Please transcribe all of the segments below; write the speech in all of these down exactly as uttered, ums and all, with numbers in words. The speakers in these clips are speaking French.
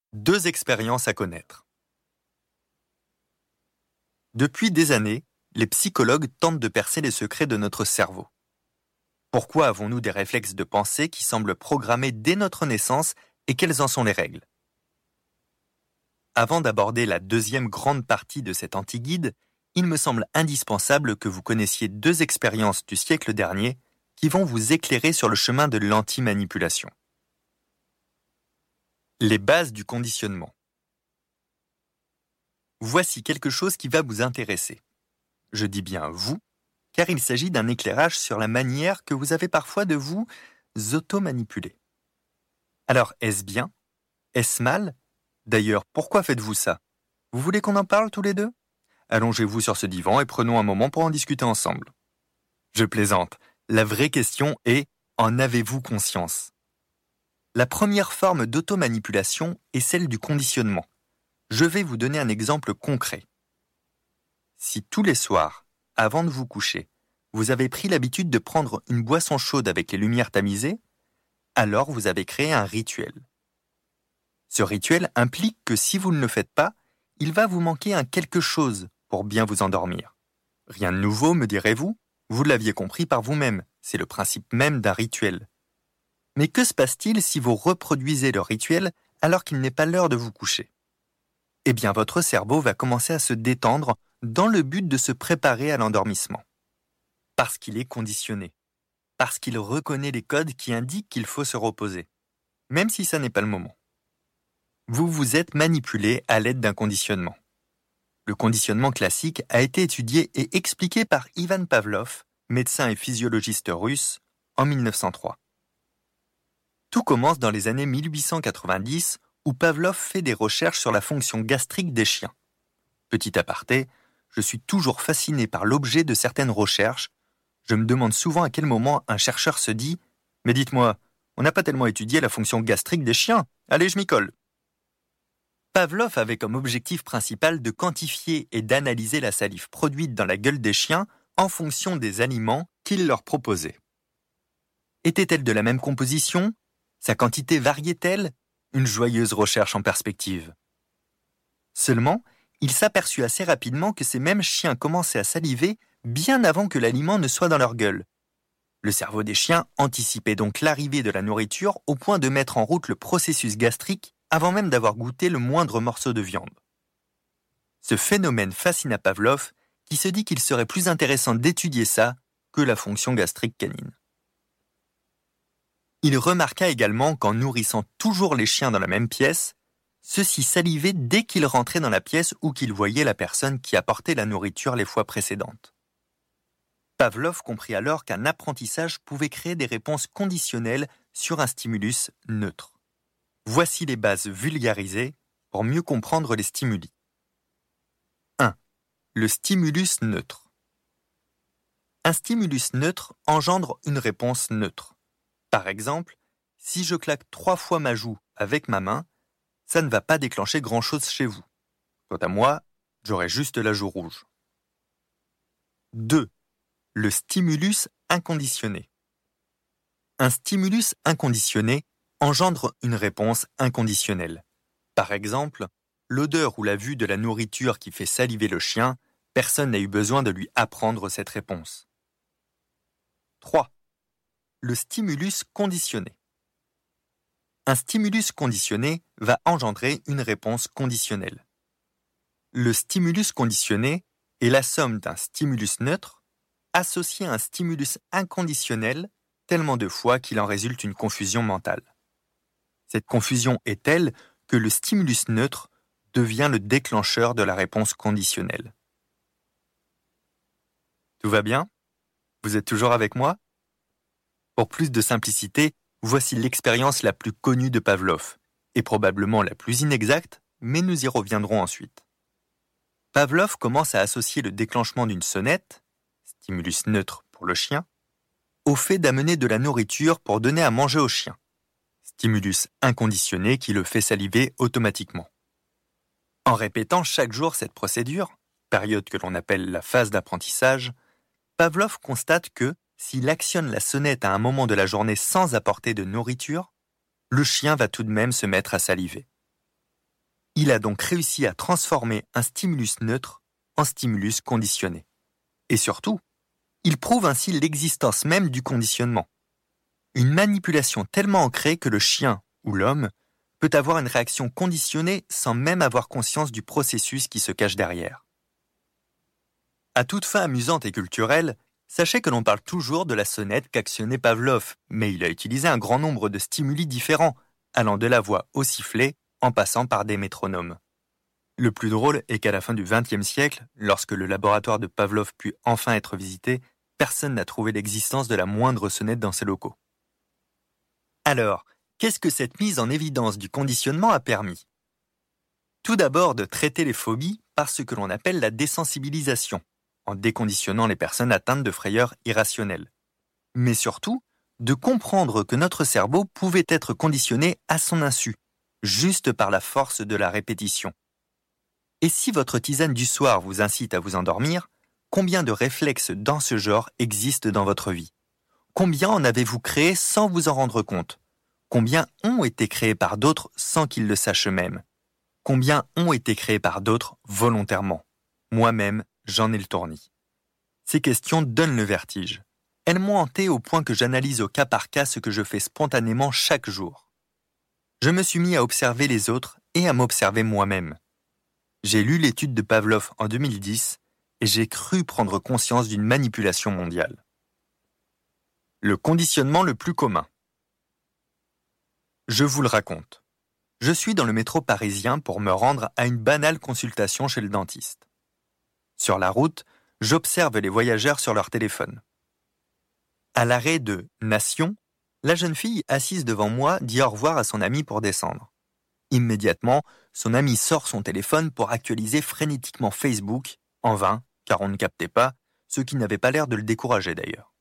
Deux expériences à connaître. Depuis des années, les psychologues tentent de percer les secrets de notre cerveau. Pourquoi avons-nous des réflexes de pensée qui semblent programmés dès notre naissance et quelles en sont les règles? Avant d'aborder la deuxième grande partie de cet anti-guide, il me semble indispensable que vous connaissiez deux expériences du siècle dernier qui vont vous éclairer sur le chemin de l'anti-manipulation. Les bases du conditionnement. Voici quelque chose qui va vous intéresser. Je dis bien vous, car il s'agit d'un éclairage sur la manière que vous avez parfois de vous auto-manipuler. Alors, est-ce bien? Est-ce mal? D'ailleurs, pourquoi faites-vous ça? Vous voulez qu'on en parle tous les deux? Allongez-vous sur ce divan et prenons un moment pour en discuter ensemble. Je plaisante. La vraie question est, en avez-vous conscience? La première forme d'automanipulation est celle du conditionnement. Je vais vous donner un exemple concret. Si tous les soirs, avant de vous coucher, vous avez pris l'habitude de prendre une boisson chaude avec les lumières tamisées, alors vous avez créé un rituel. Ce rituel implique que si vous ne le faites pas, il va vous manquer un quelque chose pour bien vous endormir. Rien de nouveau, me direz-vous? Vous l'aviez compris par vous-même, c'est le principe même d'un rituel. Mais que se passe-t-il si vous reproduisez le rituel alors qu'il n'est pas l'heure de vous coucher? Eh bien, votre cerveau va commencer à se détendre dans le but de se préparer à l'endormissement. Parce qu'il est conditionné. Parce qu'il reconnaît les codes qui indiquent qu'il faut se reposer. Même si ça n'est pas le moment. Vous vous êtes manipulé à l'aide d'un conditionnement. Le conditionnement classique a été étudié et expliqué par Ivan Pavlov, médecin et physiologiste russe, en mille neuf cent trois. Tout commence dans les années mille huit cent quatre-vingt-dix, où Pavlov fait des recherches sur la fonction gastrique des chiens. Petit aparté, je suis toujours fasciné par l'objet de certaines recherches. Je me demande souvent à quel moment un chercheur se dit « Mais dites-moi, on n'a pas tellement étudié la fonction gastrique des chiens. Allez, je m'y colle !» Pavlov avait comme objectif principal de quantifier et d'analyser la salive produite dans la gueule des chiens en fonction des aliments qu'il leur proposait. Était-elle de la même composition? Sa quantité variait-elle? Une joyeuse recherche en perspective. Seulement, il s'aperçut assez rapidement que ces mêmes chiens commençaient à saliver bien avant que l'aliment ne soit dans leur gueule. Le cerveau des chiens anticipait donc l'arrivée de la nourriture au point de mettre en route le processus gastrique avant même d'avoir goûté le moindre morceau de viande. Ce phénomène fascina Pavlov, qui se dit qu'il serait plus intéressant d'étudier ça que la fonction gastrique canine. Il remarqua également qu'en nourrissant toujours les chiens dans la même pièce, ceux-ci salivaient dès qu'ils rentraient dans la pièce ou qu'ils voyaient la personne qui apportait la nourriture les fois précédentes. Pavlov comprit alors qu'un apprentissage pouvait créer des réponses conditionnelles sur un stimulus neutre. Voici les bases vulgarisées pour mieux comprendre les stimuli. un. Le stimulus neutre. Un stimulus neutre engendre une réponse neutre. Par exemple, si je claque trois fois ma joue avec ma main, ça ne va pas déclencher grand-chose chez vous. Quant à moi, j'aurai juste la joue rouge. deux. Le stimulus inconditionné. Un stimulus inconditionné engendre une réponse inconditionnelle. Par exemple, l'odeur ou la vue de la nourriture qui fait saliver le chien, personne n'a eu besoin de lui apprendre cette réponse. trois. Le stimulus conditionné. Un stimulus conditionné va engendrer une réponse conditionnelle. Le stimulus conditionné est la somme d'un stimulus neutre associé à un stimulus inconditionnel tellement de fois qu'il en résulte une confusion mentale. Cette confusion est telle que le stimulus neutre devient le déclencheur de la réponse conditionnelle. Tout va bien? Vous êtes toujours avec moi? Pour plus de simplicité, voici l'expérience la plus connue de Pavlov, et probablement la plus inexacte, mais nous y reviendrons ensuite. Pavlov commence à associer le déclenchement d'une sonnette, stimulus neutre pour le chien, au fait d'amener de la nourriture pour donner à manger au chien, stimulus inconditionné qui le fait saliver automatiquement. En répétant chaque jour cette procédure, période que l'on appelle la phase d'apprentissage, Pavlov constate que, s'il actionne la sonnette à un moment de la journée sans apporter de nourriture, le chien va tout de même se mettre à saliver. Il a donc réussi à transformer un stimulus neutre en stimulus conditionné. Et surtout, il prouve ainsi l'existence même du conditionnement. Une manipulation tellement ancrée que le chien ou l'homme peut avoir une réaction conditionnée sans même avoir conscience du processus qui se cache derrière. À toute fin amusante et culturelle, sachez que l'on parle toujours de la sonnette qu'actionnait Pavlov, mais il a utilisé un grand nombre de stimuli différents, allant de la voix au sifflet en passant par des métronomes. Le plus drôle est qu'à la fin du vingtième siècle, lorsque le laboratoire de Pavlov put enfin être visité, personne n'a trouvé l'existence de la moindre sonnette dans ses locaux. Alors, qu'est-ce que cette mise en évidence du conditionnement a permis ? Tout d'abord de traiter les phobies par ce que l'on appelle la désensibilisation, en déconditionnant les personnes atteintes de frayeurs irrationnelles. Mais surtout, de comprendre que notre cerveau pouvait être conditionné à son insu, juste par la force de la répétition. Et si votre tisane du soir vous incite à vous endormir, combien de réflexes dans ce genre existent dans votre vie ? Combien en avez-vous créé sans vous en rendre compte ? Combien ont été créés par d'autres sans qu'ils le sachent eux-mêmes ? Combien ont été créés par d'autres volontairement ? Moi-même, j'en ai le tournis. Ces questions donnent le vertige. Elles m'ont hanté au point que j'analyse au cas par cas ce que je fais spontanément chaque jour. Je me suis mis à observer les autres et à m'observer moi-même. J'ai lu l'étude de Pavlov en deux mille dix et j'ai cru prendre conscience d'une manipulation mondiale. Le conditionnement le plus commun. Je vous le raconte. Je suis dans le métro parisien pour me rendre à une banale consultation chez le dentiste. Sur la route, j'observe les voyageurs sur leur téléphone. À l'arrêt de Nation, la jeune fille assise devant moi dit au revoir à son amie pour descendre. Immédiatement, son ami sort son téléphone pour actualiser frénétiquement Facebook, en vain, car on ne captait pas, ce qui n'avait pas l'air de le décourager d'ailleurs.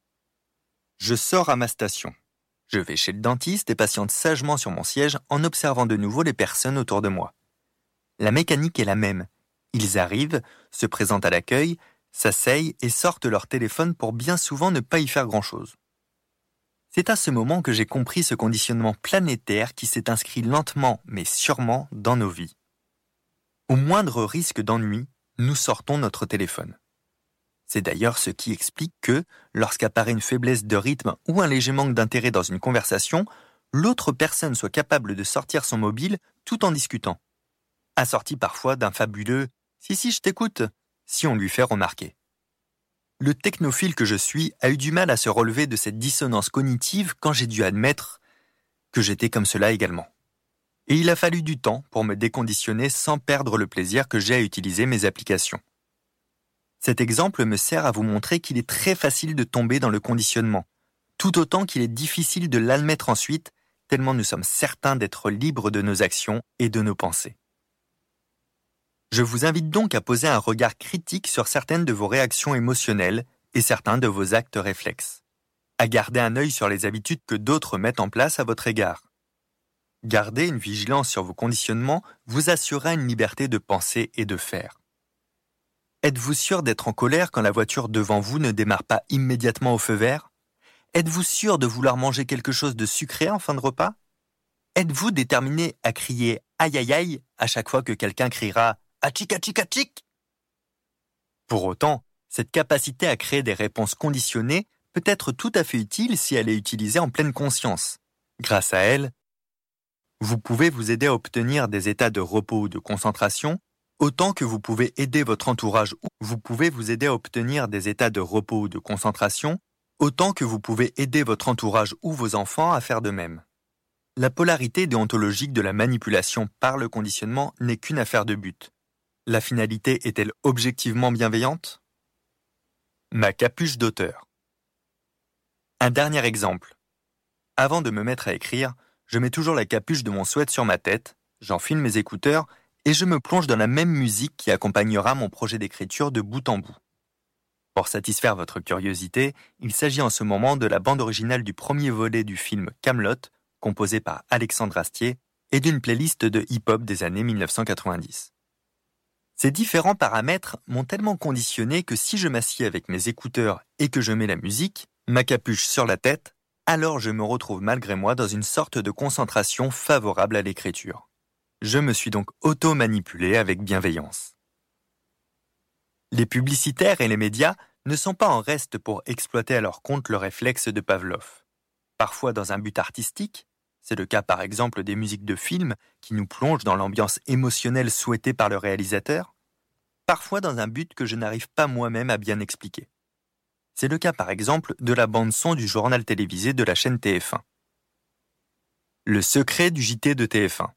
Je sors à ma station. Je vais chez le dentiste et patiente sagement sur mon siège en observant de nouveau les personnes autour de moi. La mécanique est la même. Ils arrivent, se présentent à l'accueil, s'asseyent et sortent leur téléphone pour bien souvent ne pas y faire grand-chose. C'est à ce moment que j'ai compris ce conditionnement planétaire qui s'est inscrit lentement mais sûrement dans nos vies. Au moindre risque d'ennui, nous sortons notre téléphone. C'est d'ailleurs ce qui explique que, lorsqu'apparaît une faiblesse de rythme ou un léger manque d'intérêt dans une conversation, l'autre personne soit capable de sortir son mobile tout en discutant. Assorti parfois d'un fabuleux « si si je t'écoute » si on lui fait remarquer. Le technophile que je suis a eu du mal à se relever de cette dissonance cognitive quand j'ai dû admettre que j'étais comme cela également. Et il a fallu du temps pour me déconditionner sans perdre le plaisir que j'ai à utiliser mes applications. Cet exemple me sert à vous montrer qu'il est très facile de tomber dans le conditionnement, tout autant qu'il est difficile de l'admettre ensuite, tellement nous sommes certains d'être libres de nos actions et de nos pensées. Je vous invite donc à poser un regard critique sur certaines de vos réactions émotionnelles et certains de vos actes réflexes. À garder un œil sur les habitudes que d'autres mettent en place à votre égard. Garder une vigilance sur vos conditionnements vous assurera une liberté de penser et de faire. Êtes-vous sûr d'être en colère quand la voiture devant vous ne démarre pas immédiatement au feu vert ? Êtes-vous sûr de vouloir manger quelque chose de sucré en fin de repas ? Êtes-vous déterminé à crier « aïe aïe aïe » à chaque fois que quelqu'un criera « atchik atchik atchik » ? Pour autant, cette capacité à créer des réponses conditionnées peut être tout à fait utile si elle est utilisée en pleine conscience. Grâce à elle, vous pouvez vous aider à obtenir des états de repos ou de concentration, autant que vous pouvez aider votre entourage ou vous pouvez vous aider à obtenir des états de repos ou de concentration, autant que vous pouvez aider votre entourage ou vos enfants à faire de même. La polarité déontologique de la manipulation par le conditionnement n'est qu'une affaire de but. La finalité est-elle objectivement bienveillante ? Ma capuche d'auteur. Un dernier exemple. Avant de me mettre à écrire, je mets toujours la capuche de mon sweat sur ma tête, j'enfile mes écouteurs et je me plonge dans la même musique qui accompagnera mon projet d'écriture de bout en bout. Pour satisfaire votre curiosité, il s'agit en ce moment de la bande originale du premier volet du film Kaamelott, composé par Alexandre Astier, et d'une playlist de hip-hop des années mille neuf cent quatre-vingt-dix. Ces différents paramètres m'ont tellement conditionné que si je m'assieds avec mes écouteurs et que je mets la musique, ma capuche sur la tête, alors je me retrouve malgré moi dans une sorte de concentration favorable à l'écriture. Je me suis donc auto-manipulé avec bienveillance. Les publicitaires et les médias ne sont pas en reste pour exploiter à leur compte le réflexe de Pavlov. Parfois dans un but artistique, c'est le cas par exemple des musiques de films qui nous plongent dans l'ambiance émotionnelle souhaitée par le réalisateur, parfois dans un but que je n'arrive pas moi-même à bien expliquer. C'est le cas par exemple de la bande-son du journal télévisé de la chaîne T F un. Le secret du J T de T F un.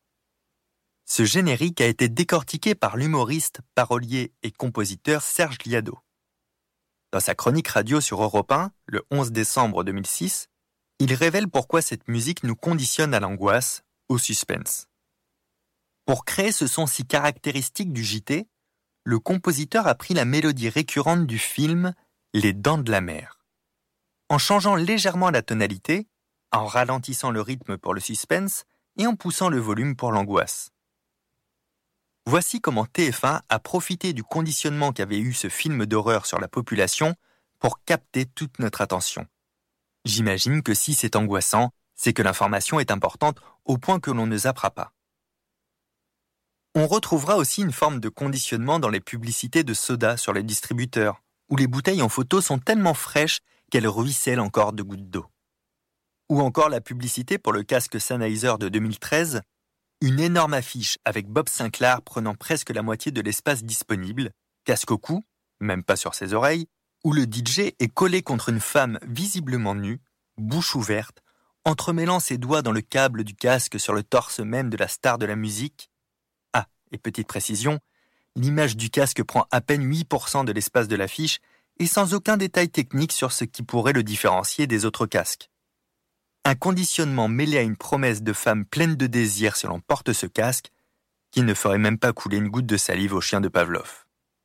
Ce générique a été décortiqué par l'humoriste, parolier et compositeur Serge Liado. Dans sa chronique radio sur Europe un, le onze décembre deux mille six, il révèle pourquoi cette musique nous conditionne à l'angoisse, au suspense. Pour créer ce son si caractéristique du J T, le compositeur a pris la mélodie récurrente du film Les Dents de la Mer. En changeant légèrement la tonalité, en ralentissant le rythme pour le suspense et en poussant le volume pour l'angoisse. Voici comment T F un a profité du conditionnement qu'avait eu ce film d'horreur sur la population pour capter toute notre attention. J'imagine que si c'est angoissant, c'est que l'information est importante au point que l'on ne zappera pas. On retrouvera aussi une forme de conditionnement dans les publicités de soda sur les distributeurs, où les bouteilles en photo sont tellement fraîches qu'elles ruissellent encore de gouttes d'eau. Ou encore la publicité pour le casque Sennheiser de deux mille treize, une énorme affiche avec Bob Sinclair prenant presque la moitié de l'espace disponible, casque au cou, même pas sur ses oreilles, où le D J est collé contre une femme visiblement nue, bouche ouverte, entremêlant ses doigts dans le câble du casque sur le torse même de la star de la musique. Ah, et petite précision, l'image du casque prend à peine huit pour cent de l'espace de l'affiche et sans aucun détail technique sur ce qui pourrait le différencier des autres casques. Un conditionnement mêlé à une promesse de femme pleine de désir si l'on porte ce casque, qui ne ferait même pas couler une goutte de salive au chien de Pavlov.